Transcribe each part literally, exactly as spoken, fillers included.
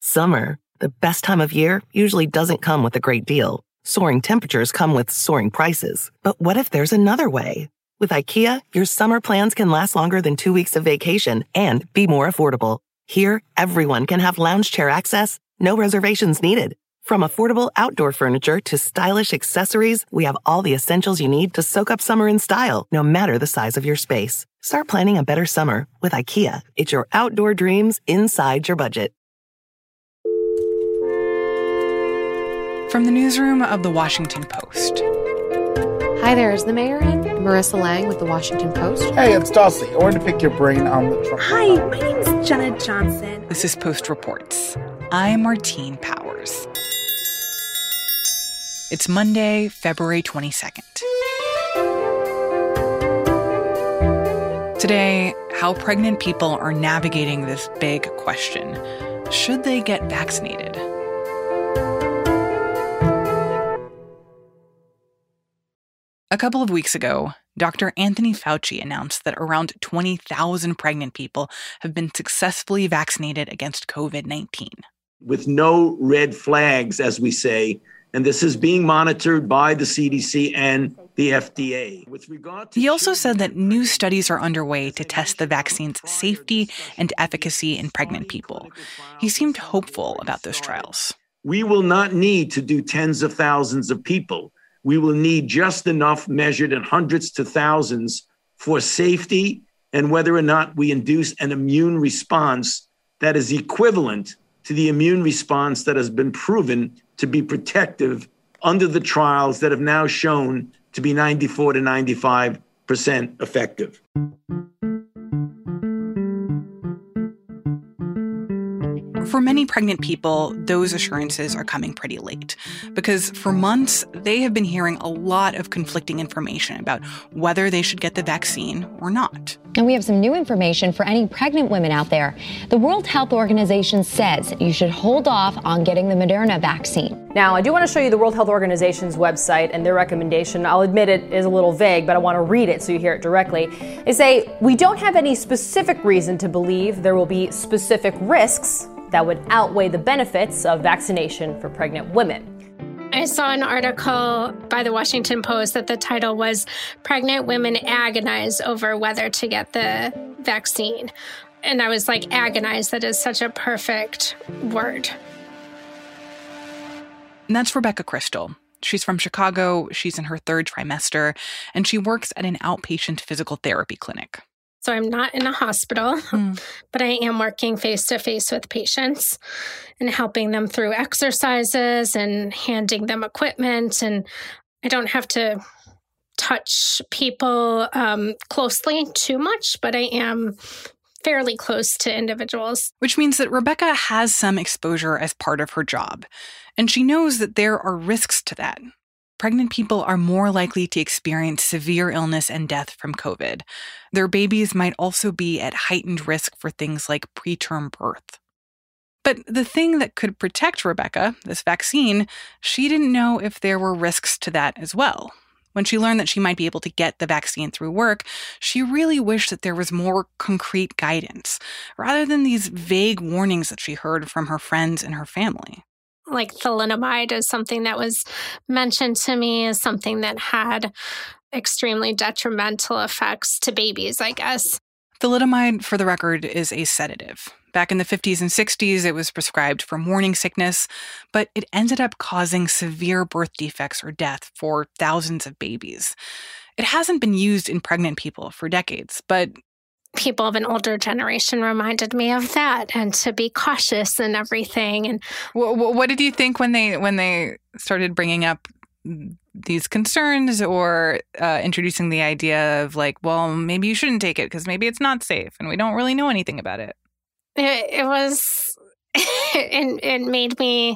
Summer, the best time of year, usually doesn't come with a great deal. Soaring temperatures come with soaring prices. But what if there's another way? With IKEA, your summer plans can last longer than two weeks of vacation and be more affordable. Here, everyone can have lounge chair access, no reservations needed. From affordable outdoor furniture to stylish accessories, we have all the essentials you need to soak up summer in style, no matter the size of your space. Start planning a better summer with IKEA. It's your outdoor dreams inside your budget. From the newsroom of The Washington Post. Hi there, is the mayor in? Marissa Lang with The Washington Post. Hey, it's Dulcie. I wanted to pick your brain on the Trump. Hi, my name is Jenna Johnson. This is Post Reports. I'm Martine Powers. It's Monday, February twenty-second. Today, how pregnant people are navigating this big question. Should they get vaccinated? A couple of weeks ago, Doctor Anthony Fauci announced that around twenty thousand pregnant people have been successfully vaccinated against covid nineteen. With no red flags, as we say, and this is being monitored by the C D C and the F D A. With regard to he also said that new studies are underway to test the vaccine's safety and efficacy in pregnant people. He seemed hopeful about those trials. We will not need to do tens of thousands of people. We will need just enough measured in hundreds to thousands for safety and whether or not we induce an immune response that is equivalent to the immune response that has been proven to be protective under the trials that have now shown to be ninety-four to ninety-five percent effective. For many pregnant people, those assurances are coming pretty late because for months, they have been hearing a lot of conflicting information about whether they should get the vaccine or not. And we have some new information for any pregnant women out there. The World Health Organization says you should hold off on getting the Moderna vaccine. Now, I do want to show you the World Health Organization's website and their recommendation. I'll admit it is a little vague, but I want to read it so you hear it directly. They say, we don't have any specific reason to believe there will be specific risks that would outweigh the benefits of vaccination for pregnant women. I saw an article by the Washington Post that the title was Pregnant Women Agonize Over Whether to Get the Vaccine. And I was like, agonize, that is such a perfect word. And that's Rebecca Crystal. She's from Chicago, she's in her third trimester, and she works at an outpatient physical therapy clinic. So I'm not in a hospital, mm. but I am working face-to-face with patients and helping them through exercises and handing them equipment. And I don't have to touch people um, closely too much, but I am fairly close to individuals. Which means that Rebecca has some exposure as part of her job. And she knows that there are risks to that. Pregnant people are more likely to experience severe illness and death from COVID. Their babies might also be at heightened risk for things like preterm birth. But the thing that could protect Rebecca, this vaccine, she didn't know if there were risks to that as well. When she learned that she might be able to get the vaccine through work, she really wished that there was more concrete guidance, rather than these vague warnings that she heard from her friends and her family. Like thalidomide is something that was mentioned to me as something that had extremely detrimental effects to babies, I guess. Thalidomide, for the record, is a sedative. Back in the fifties and sixties, it was prescribed for morning sickness, but it ended up causing severe birth defects or death for thousands of babies. It hasn't been used in pregnant people for decades, but people of an older generation reminded me of that and to be cautious and everything. And what, what did you think when they when they started bringing up these concerns or uh, introducing the idea of like, well, maybe you shouldn't take it because maybe it's not safe and we don't really know anything about it? It, it was, it, it made me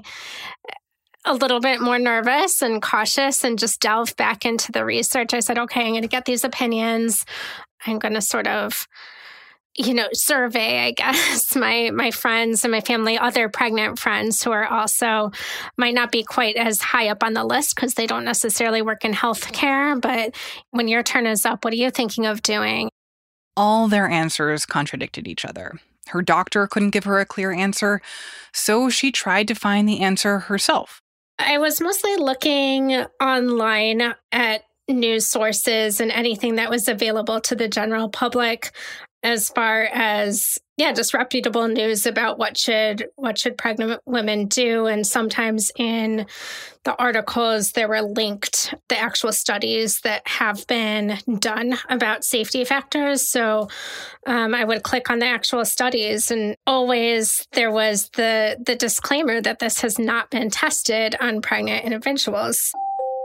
a little bit more nervous and cautious and just delve back into the research. I said, okay, I'm going to get these opinions. I'm going to sort of, you know, survey, I guess, my my friends and my family, other pregnant friends who are also, might not be quite as high up on the list because they don't necessarily work in healthcare. But when your turn is up, what are you thinking of doing? All their answers contradicted each other. Her doctor couldn't give her a clear answer, so she tried to find the answer herself. I was mostly looking online at news sources and anything that was available to the general public as far as, yeah, just reputable news about what should what should pregnant women do. And sometimes in the articles, there were linked the actual studies that have been done about safety factors. So um, I would click on the actual studies, and always there was the the disclaimer that this has not been tested on pregnant individuals.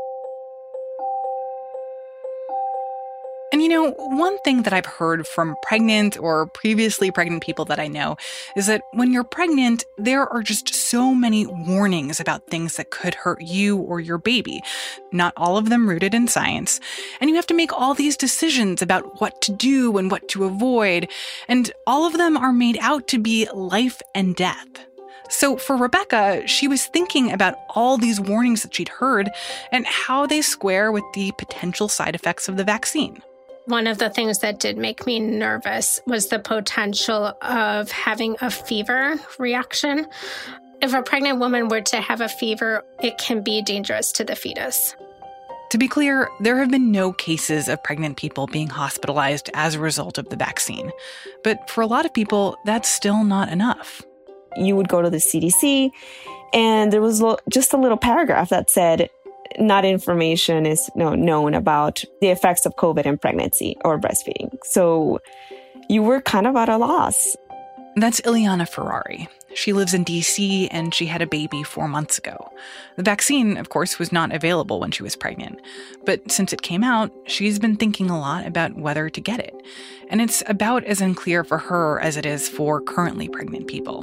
And you know, one thing that I've heard from pregnant or previously pregnant people that I know is that when you're pregnant, there are just so many warnings about things that could hurt you or your baby, not all of them rooted in science. And you have to make all these decisions about what to do and what to avoid. And all of them are made out to be life and death. So for Rebecca, she was thinking about all these warnings that she'd heard and how they square with the potential side effects of the vaccine. One of the things that did make me nervous was the potential of having a fever reaction. If a pregnant woman were to have a fever, it can be dangerous to the fetus. To be clear, there have been no cases of pregnant people being hospitalized as a result of the vaccine. But for a lot of people, that's still not enough. You would go to the C D C, and there was just a little paragraph that said, not information is no, known about the effects of COVID in pregnancy or breastfeeding. So you were kind of at a loss. That's Ileana Ferrari. She lives in D C and she had a baby four months ago. The vaccine, of course, was not available when she was pregnant. But since it came out, she's been thinking a lot about whether to get it. And it's about as unclear for her as it is for currently pregnant people.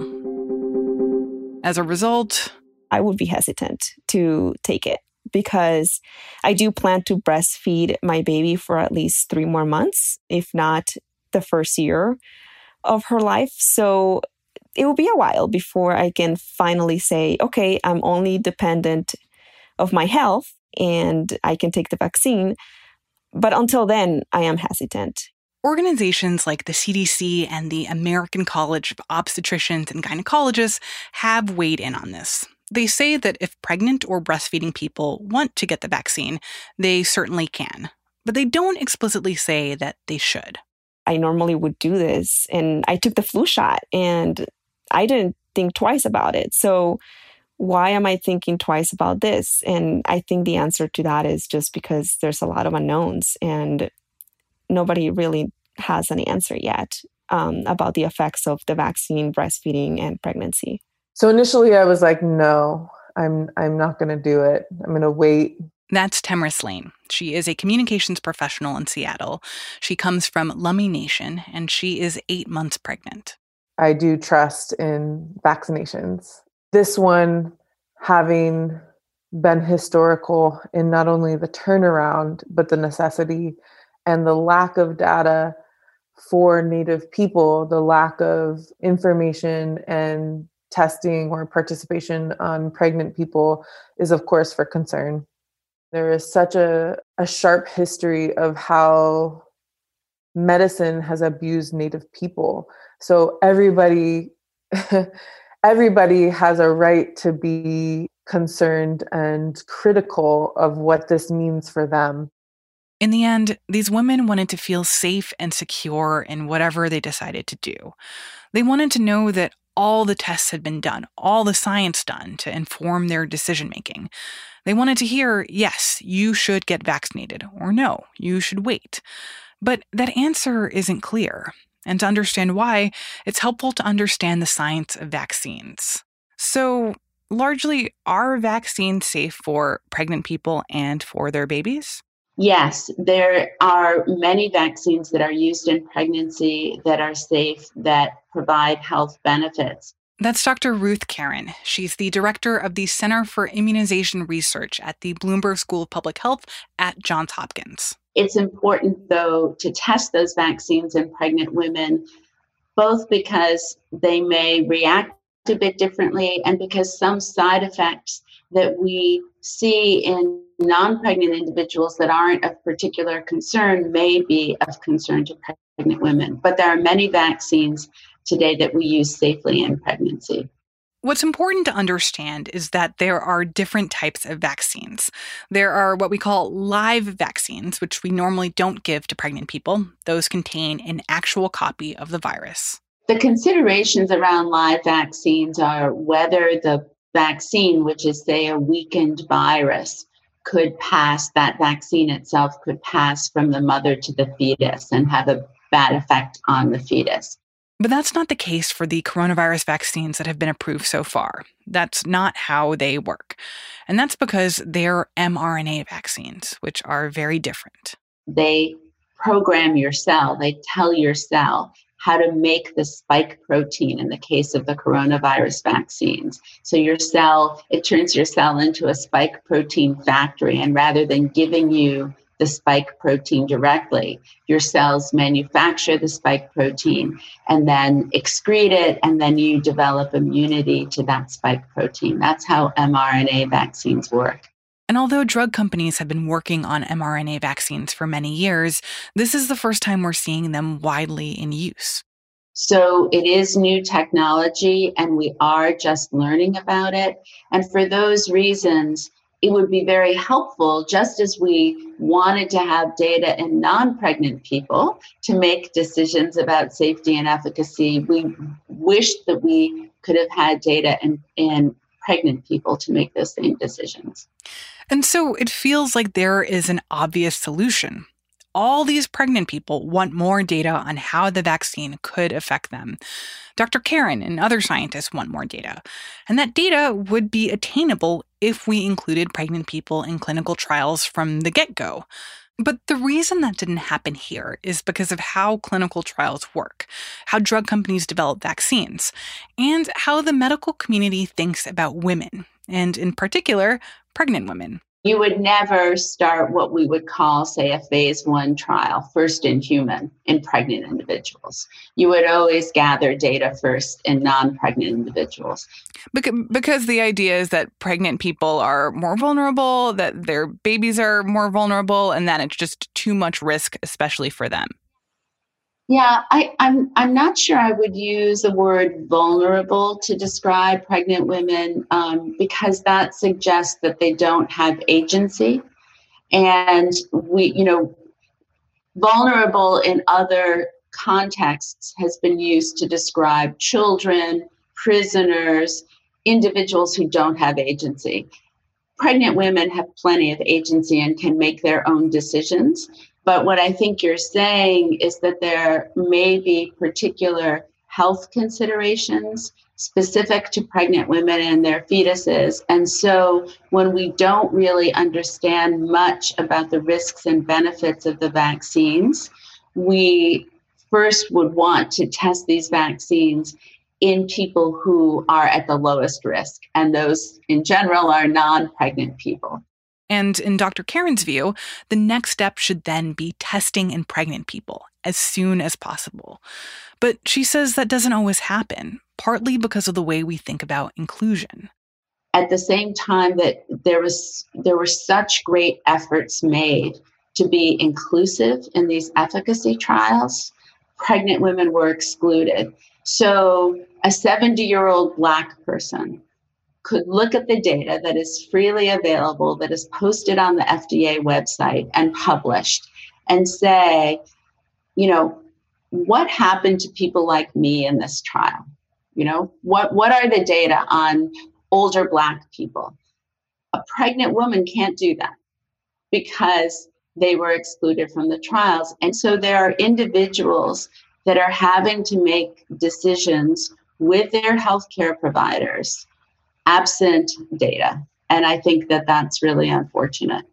As a result, I would be hesitant to take it, because I do plan to breastfeed my baby for at least three more months, if not the first year of her life. So it will be a while before I can finally say, okay, I'm only dependent of my health and I can take the vaccine. But until then, I am hesitant. Organizations like the C D C and the American College of Obstetricians and Gynecologists have weighed in on this. They say that if pregnant or breastfeeding people want to get the vaccine, they certainly can. But they don't explicitly say that they should. I normally would do this, and I took the flu shot, and I didn't think twice about it. So why am I thinking twice about this? And I think the answer to that is just because there's a lot of unknowns, and nobody really has an answer yet um, about the effects of the vaccine, breastfeeding, and pregnancy. So initially I was like, no, I'm I'm not going to do it. I'm going to wait. That's Temris Lane. She is a communications professional in Seattle. She comes from Lummi Nation, and she is eight months pregnant. I do trust in vaccinations. This one, having been historical in not only the turnaround, but the necessity and the lack of data for Native people, the lack of information and testing or participation on pregnant people is, of course, for concern. There is such a, a sharp history of how medicine has abused Native people. So everybody, everybody has a right to be concerned and critical of what this means for them. In the end, these women wanted to feel safe and secure in whatever they decided to do. They wanted to know that all the tests had been done, all the science done to inform their decision-making. They wanted to hear, yes, you should get vaccinated, or no, you should wait. But that answer isn't clear. And to understand why, it's helpful to understand the science of vaccines. So, largely, are vaccines safe for pregnant people and for their babies? Yes, there are many vaccines that are used in pregnancy that are safe, that provide health benefits. That's Doctor Ruth Karen. She's the director of the Center for Immunization Research at the Bloomberg School of Public Health at Johns Hopkins. It's important, though, to test those vaccines in pregnant women, both because they may react a bit differently and because some side effects that we see in non-pregnant individuals that aren't of particular concern may be of concern to pregnant women. But there are many vaccines today that we use safely in pregnancy. What's important to understand is that there are different types of vaccines. There are what we call live vaccines, which we normally don't give to pregnant people. Those contain an actual copy of the virus. The considerations around live vaccines are whether the vaccine, which is, say, a weakened virus, could pass, that vaccine itself could pass from the mother to the fetus and have a bad effect on the fetus. But that's not the case for the coronavirus vaccines that have been approved so far. That's not how they work. And that's because they're mRNA vaccines, which are very different. They program your cell. They tell your cell how to make the spike protein in the case of the coronavirus vaccines. So your cell, it turns your cell into a spike protein factory. And rather than giving you the spike protein directly, your cells manufacture the spike protein and then excrete it, and then you develop immunity to that spike protein. That's how mRNA vaccines work. And although drug companies have been working on mRNA vaccines for many years, this is the first time we're seeing them widely in use. So it is new technology, and we are just learning about it. And for those reasons, it would be very helpful, just as we wanted to have data in non-pregnant people to make decisions about safety and efficacy. We wished that we could have had data in, in pregnant people to make those same decisions. And so it feels like there is an obvious solution. All these pregnant people want more data on how the vaccine could affect them. Doctor Karen and other scientists want more data. And that data would be attainable if we included pregnant people in clinical trials from the get-go. But the reason that didn't happen here is because of how clinical trials work, how drug companies develop vaccines, and how the medical community thinks about women, and in particular, pregnant women. You would never start what we would call, say, a phase one trial, first in human, in pregnant individuals. You would always gather data first in non-pregnant individuals. Because the idea is that pregnant people are more vulnerable, that their babies are more vulnerable, and that it's just too much risk, especially for them. Yeah, I, I'm I'm not sure I would use the word vulnerable to describe pregnant women um, because that suggests that they don't have agency. And we, you know, vulnerable in other contexts has been used to describe children, prisoners, individuals who don't have agency. Pregnant women have plenty of agency and can make their own decisions. But what I think you're saying is that there may be particular health considerations specific to pregnant women and their fetuses. And so when we don't really understand much about the risks and benefits of the vaccines, we first would want to test these vaccines in people who are at the lowest risk. And those in general are non-pregnant people. And in Doctor Karen's view, the next step should then be testing in pregnant people as soon as possible. But she says that doesn't always happen, partly because of the way we think about inclusion. At the same time that there was there were such great efforts made to be inclusive in these efficacy trials, pregnant women were excluded. So a seventy-year-old Black person could look at the data that is freely available, that is posted on the F D A website and published, and say, you know, what happened to people like me in this trial? You know, what, what are the data on older Black people? A pregnant woman can't do that because they were excluded from the trials. And so there are individuals that are having to make decisions with their healthcare providers absent data. And I think that that's really unfortunate.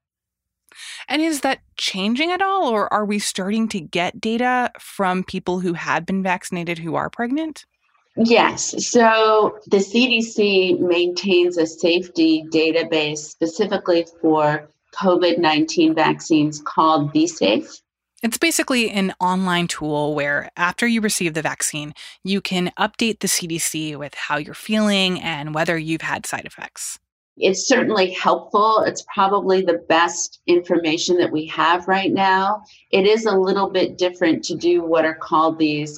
And is that changing at all? Or are we starting to get data from people who had been vaccinated who are pregnant? Yes. So the C D C maintains a safety database specifically for COVID nineteen vaccines called V-Safe. It's basically an online tool where after you receive the vaccine, you can update the C D C with how you're feeling and whether you've had side effects. It's certainly helpful. It's probably the best information that we have right now. It is a little bit different to do what are called these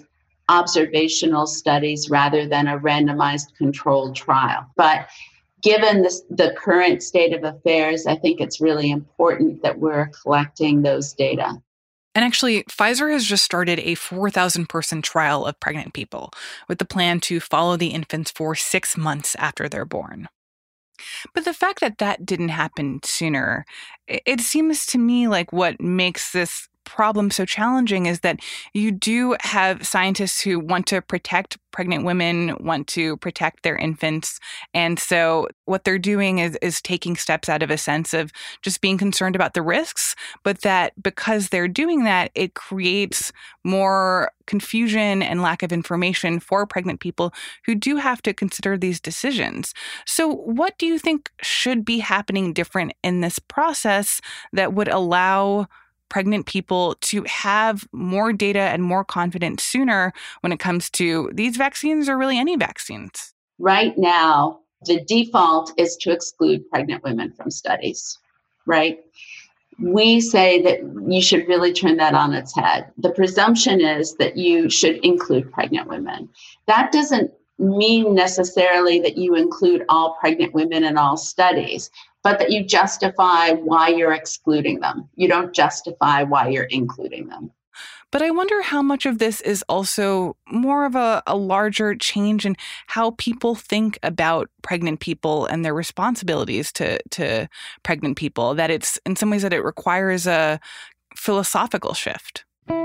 observational studies rather than a randomized controlled trial. But given this, the current state of affairs, I think it's really important that we're collecting those data. And actually, Pfizer has just started a four thousand person trial of pregnant people with the plan to follow the infants for six months after they're born. But the fact that that didn't happen sooner, it seems to me like what makes this problem so challenging is that you do have scientists who want to protect pregnant women, want to protect their infants. And so what they're doing is, is taking steps out of a sense of just being concerned about the risks, but that because they're doing that, it creates more confusion and lack of information for pregnant people who do have to consider these decisions. So what do you think should be happening different in this process that would allow pregnant people to have more data and more confidence sooner when it comes to these vaccines or really any vaccines? Right now, the default is to exclude pregnant women from studies, right? We say that you should really turn that on its head. The presumption is that you should include pregnant women. That doesn't mean necessarily that you include all pregnant women in all studies, but that you justify why you're excluding them. You don't justify why you're including them. But I wonder how much of this is also more of a, a larger change in how people think about pregnant people and their responsibilities to, to pregnant people, that it's in some ways that it requires a philosophical shift.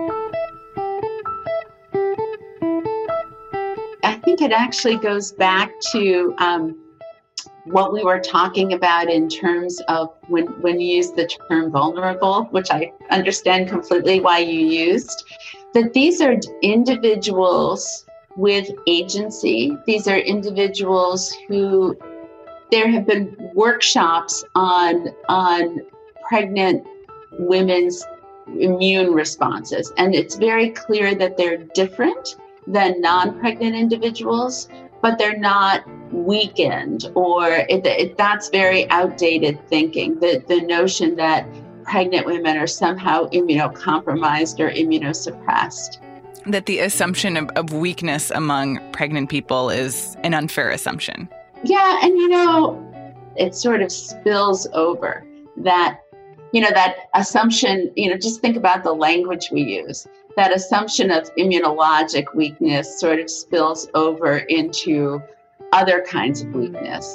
I think it actually goes back to um, what we were talking about in terms of when, when you use the term vulnerable, which I understand completely why you used, that these are individuals with agency. These are individuals who, there have been workshops on, on pregnant women's immune responses, and it's very clear that they're different than non-pregnant individuals, but they're not weakened, or it, it, that's very outdated thinking. The, the notion that pregnant women are somehow immunocompromised or immunosuppressed. That the assumption of, of weakness among pregnant people is an unfair assumption. Yeah, and you know, it sort of spills over that, you know, that assumption, you know, just think about the language we use. That assumption of immunologic weakness sort of spills over into other kinds of weakness.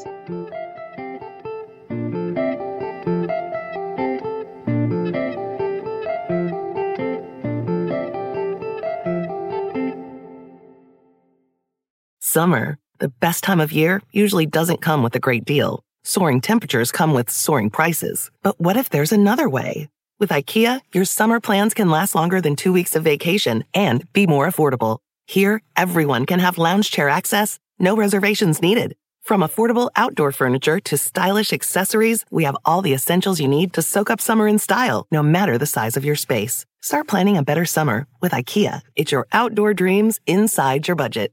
Summer, the best time of year, usually doesn't come with a great deal. Soaring temperatures come with soaring prices. But what if there's another way? With IKEA, your summer plans can last longer than two weeks of vacation and be more affordable. Here, everyone can have lounge chair access, no reservations needed. From affordable outdoor furniture to stylish accessories, we have all the essentials you need to soak up summer in style, no matter the size of your space. Start planning a better summer with IKEA. It's your outdoor dreams inside your budget.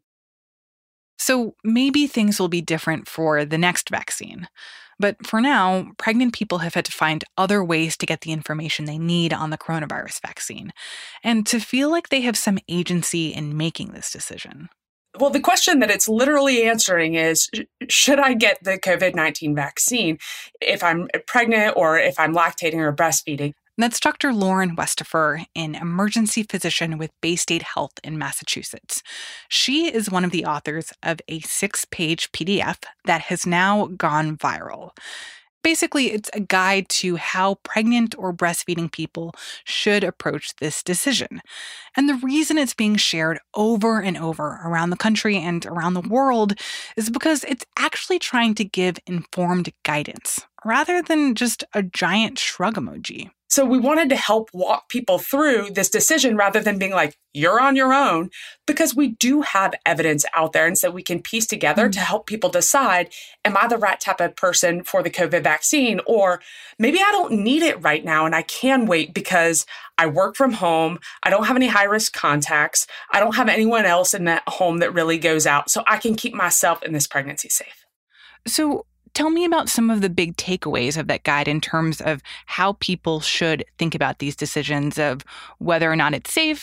So maybe things will be different for the next vaccine. But for now, pregnant people have had to find other ways to get the information they need on the coronavirus vaccine, and to feel like they have some agency in making this decision. Well, the question that it's literally answering is, should I get the COVID nineteen vaccine if I'm pregnant or if I'm lactating or breastfeeding? That's Doctor Lauren Westafer, an emergency physician with Baystate Health in Massachusetts. She is one of the authors of a six-page P D F that has now gone viral. Basically, it's a guide to how pregnant or breastfeeding people should approach this decision. And the reason it's being shared over and over around the country and around the world is because it's actually trying to give informed guidance, rather than just a giant shrug emoji. So we wanted to help walk people through this decision rather than being like, you're on your own, because we do have evidence out there and so we can piece together mm-hmm. to help people decide, am I the right type of person for the COVID vaccine? Or maybe I don't need it right now and I can wait because I work from home. I don't have any high-risk contacts. I don't have anyone else in that home that really goes out. So I can keep myself in this pregnancy safe. So tell me about some of the big takeaways of that guide in terms of how people should think about these decisions of whether or not it's safe,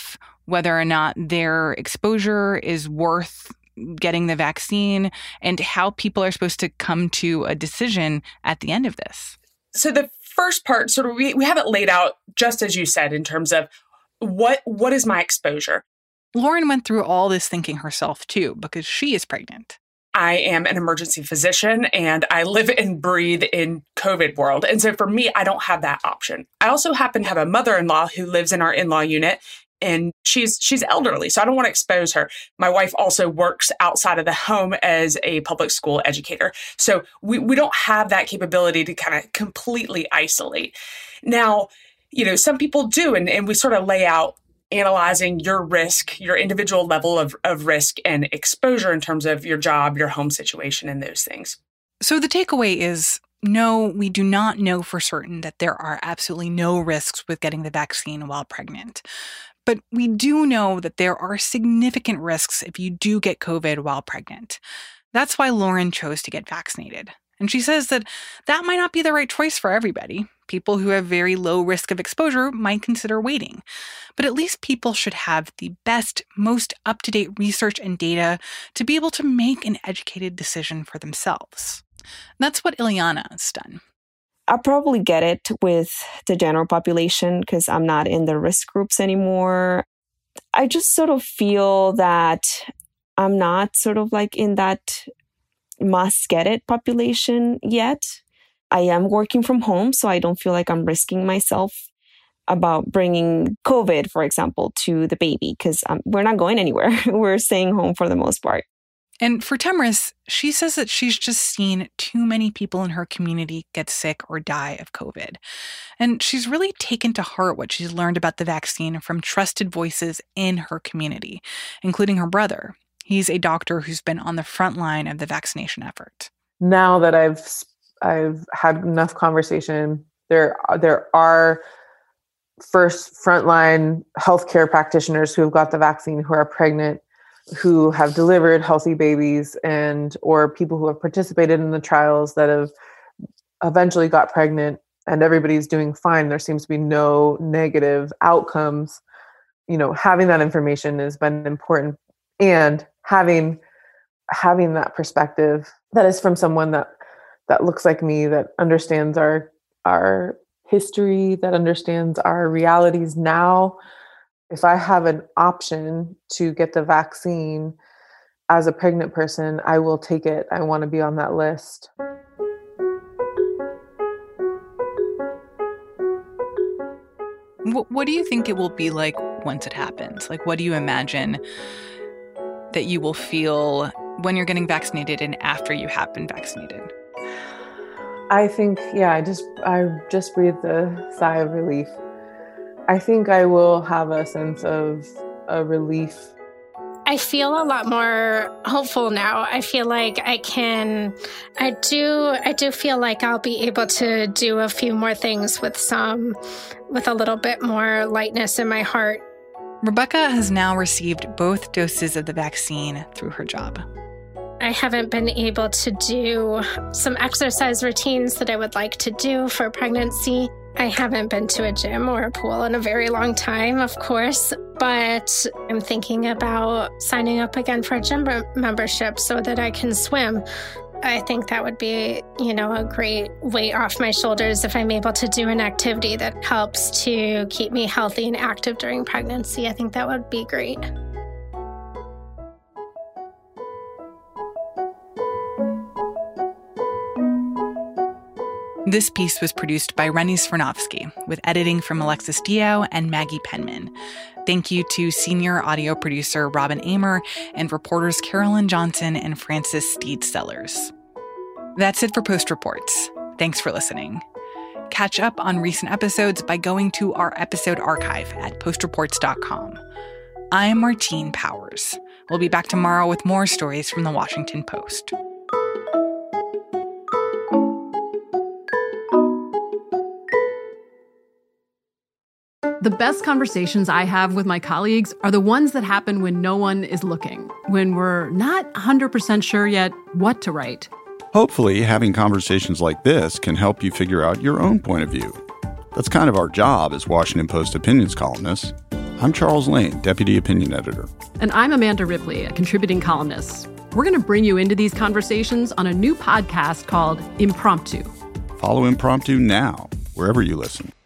whether or not their exposure is worth getting the vaccine, and how people are supposed to come to a decision at the end of this. So the first part, sort of, we, we have it laid out just as you said in terms of what what is my exposure? Lauren went through all this thinking herself too, because she is pregnant. I am an emergency physician and I live and breathe in COVID world. And so for me, I don't have that option. I also happen to have a mother-in-law who lives in our in-law unit, and she's she's elderly, so I don't want to expose her. My wife also works outside of the home as a public school educator. So we, we don't have that capability to kind of completely isolate. Now, you know, some people do, and, and we sort of lay out analyzing your risk, your individual level of, of risk and exposure in terms of your job, your home situation, and those things. So the takeaway is, no, we do not know for certain that there are absolutely no risks with getting the vaccine while pregnant. But we do know that there are significant risks if you do get COVID while pregnant. That's why Lauren chose to get vaccinated. And she says that that might not be the right choice for everybody. People who have very low risk of exposure might consider waiting. But at least people should have the best, most up-to-date research and data to be able to make an educated decision for themselves. That's what Ileana has done. I'll probably get it with the general population because I'm not in the risk groups anymore. I just sort of feel that I'm not sort of like in that must get it population yet. I am working from home, so I don't feel like I'm risking myself about bringing COVID, for example, to the baby because um, we're not going anywhere. We're staying home for the most part. And for Temris, she says that she's just seen too many people in her community get sick or die of COVID. And she's really taken to heart what she's learned about the vaccine from trusted voices in her community, including her brother. He's a doctor who's been on the front line of the vaccination effort. Now that I've I've had enough conversation, there there are first frontline healthcare practitioners who have got the vaccine who are pregnant, who have delivered healthy babies, and or people who have participated in the trials that have eventually got pregnant, and everybody's doing fine. There seems to be no negative outcomes. You know, having that information has been important, and having having that perspective that is from someone that that looks like me, that understands our our history, that understands our realities now. If I have an option to get the vaccine as a pregnant person, I will take it. I want to be on that list. What, what do you think it will be like once it happens? Like, what do you imagine that you will feel when you're getting vaccinated and after you have been vaccinated? I think, yeah, I just I just breathed a sigh of relief. I think I will have a sense of a relief. I feel a lot more hopeful now. I feel like I can, I do, I do feel like I'll be able to do a few more things with some, with a little bit more lightness in my heart. Rebecca has now received both doses of the vaccine through her job. I haven't been able to do some exercise routines that I would like to do for pregnancy. I haven't been to a gym or a pool in a very long time, of course, but I'm thinking about signing up again for a gym membership so that I can swim. I think that would be, you know, a great weight off my shoulders if I'm able to do an activity that helps to keep me healthy and active during pregnancy. I think that would be great. This piece was produced by Rennie Svirnovsky, with editing from Alexis Diao and Maggie Penman. Thank you to senior audio producer Robin Amer and reporters Carolyn Johnson and Francis Steed Sellers. That's it for Post Reports. Thanks for listening. Catch up on recent episodes by going to our episode archive at post reports dot com. I'm Martine Powers. We'll be back tomorrow with more stories from the Washington Post. The best conversations I have with my colleagues are the ones that happen when no one is looking, when we're not one hundred percent sure yet what to write. Hopefully, having conversations like this can help you figure out your own point of view. That's kind of our job as Washington Post opinions columnists. I'm Charles Lane, Deputy Opinion Editor. And I'm Amanda Ripley, a contributing columnist. We're going to bring you into these conversations on a new podcast called Impromptu. Follow Impromptu now, wherever you listen.